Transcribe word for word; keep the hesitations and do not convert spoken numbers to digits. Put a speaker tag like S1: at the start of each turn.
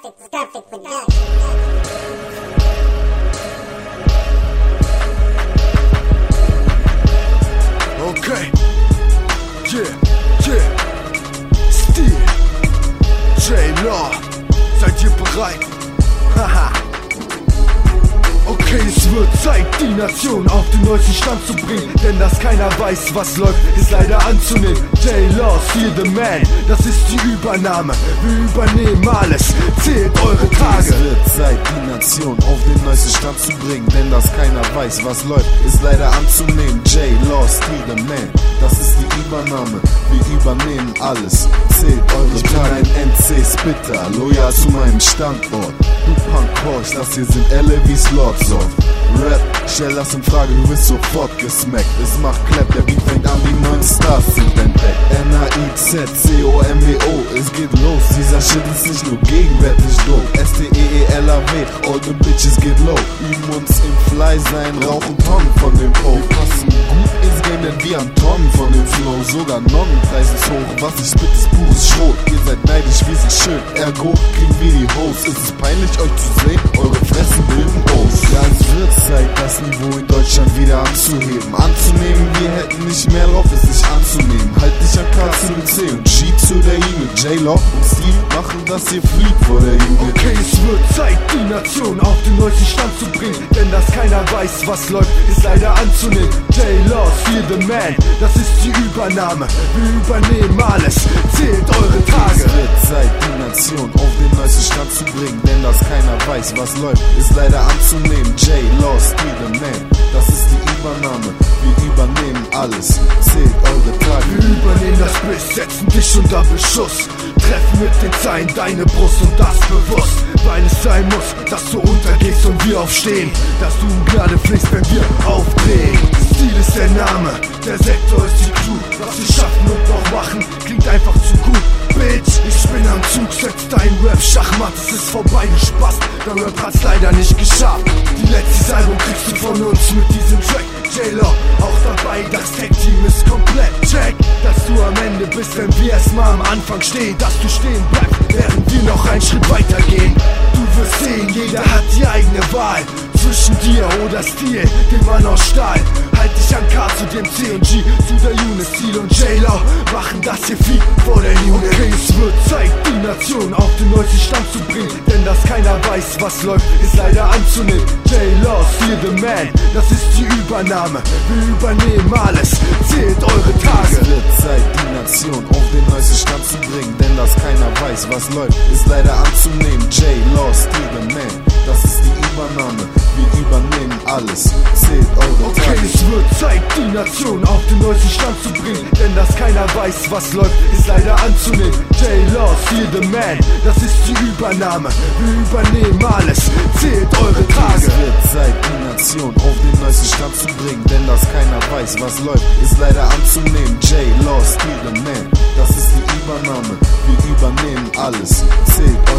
S1: perfect, it's perfect with that.
S2: Okay, yeah, yeah, Stil, J-Law, seid ihr bereit? Haha. Okay, es wird Zeit, die Nation auf den neuesten Stand zu bringen, denn dass keiner weiß, was läuft, ist leider anzunehmen. J-Law, Steal the Man, das ist die Übernahme, wir übernehmen alles, zählt eure Tage.
S3: Es wird Zeit, die Nation auf den neuesten Stand zu bringen, denn dass keiner weiß, was läuft, ist leider anzunehmen. J-Law, Steal the Man, das ist die Übernahme, wir übernehmen alles, zählt eure Tage. Ich bin ein N C-Spitter, loyal zu meinem Standort. Du Punk-Horch, das hier sind L A Vs Lords of Rap, stell das in Frage, du wirst sofort gesmackt. Es macht Clap, der Beat fängt an, die neuen Stars sind entdeckt. N A I Z C O M W O, es geht los. Dieser Shit ist nicht nur gegenwärtig dope. S T E E L A W, all the bitches get low. Üben uns im Fly sein, rauchen Tonnen von dem Po. Wir passen gut ins Game, denn wir haben Tonnen von dem Flow. Sogar Nonnenpreis ist hoch, was ich spit ist pures Schrot. Ihr seid neidisch, wir sind schön, ergo kriegen wir die Hoes. Ist es peinlich euch zu sehen, eure Fressen bilden O's. Ja, es wird Zeit, das Niveau in Deutschland wieder anzuheben. Anzunehmen, wir hätten nicht mehr drauf, es nicht anzunehmen. Halt dich an K zu dem C und G zu der I mit J-Law und Steel machen, dass ihr fliegt vor der Jugend.
S2: Okay, es wird Zeit, die Nation auf den neuesten Stand zu bringen, denn dass keiner weiß, was läuft, ist leider anzunehmen. J-Law, Steal the Man, das ist die Übernahme, wir übernehmen alles, zählt eure Tage.
S3: Es wird Zeit, die Nation auf den neuesten Stand zu bringen, denn dass keiner weiß, was läuft, ist leider anzunehmen. J-Law, Steal the Man, das ist die Übernahme, wir übernehmen alles, zählt eure Tage.
S2: Wir übernehmen das Biss, setzen dich unter Beschuss, treffen mit den Zeilen deine Brust und das bewusst, weil es sein muss, dass du untergehst und wir aufstehen, dass du in Gnade fliegst, wenn wir aufdrehen. Stil ist der Name, der Sektor ist die Crew, was wir schaffen und noch machen, klingt einfach zu gut. Bitch, ich bin am Zug, setz dein Rap Schachmatt, es ist vorbei, du Spaß, der Rap hat's leider nicht geschafft. Die letzte Album kriegst du von uns mit diesem Track. J-Law auch dabei, das Tag-Team ist komplett check, dass du am Ende bist, wenn wir erstmal am Anfang stehen, dass du stehen bleibst, während wir noch einen Schritt weiter gehen. Du wirst sehen, jeder hat die eigene Wahl, zwischen dir oder Stil, dem Mann aus Stahl. Halt dich an K zu dem C und G, zu der Unit, Steel und J-Law machen das hier viel vor der Unit. Okay, es wird Zeit, die Nation auf den neuesten Stand zu bringen, denn dass keiner weiß, was läuft, ist leider anzunehmen. J-Law, Steal the Man, das ist die Übernahme, wir übernehmen alles, zählt eure Tage.
S3: Es wird Zeit, die Nation auf den neuesten Stand zu bringen, denn dass keiner weiß, was läuft, ist leider anzunehmen. J-Law, Steal the Man, das ist die Übernahme, wir übernehmen alles, zählt eure
S2: Okay,
S3: Tage.
S2: es wird Zeit, die Nation auf den neuesten Stand zu bringen, denn dass keiner weiß, was läuft, ist leider anzunehmen. J-Law, Steal the Man, das ist die Übernahme, wir übernehmen alles, zählt eure Tage.
S3: Es wird Zeit, die Nation auf den neuesten Stand zu bringen, denn dass keiner weiß, was läuft, ist leider anzunehmen. J-Law, Steal the Man, das ist die Übernahme, wir übernehmen alles, zählt eure Tage.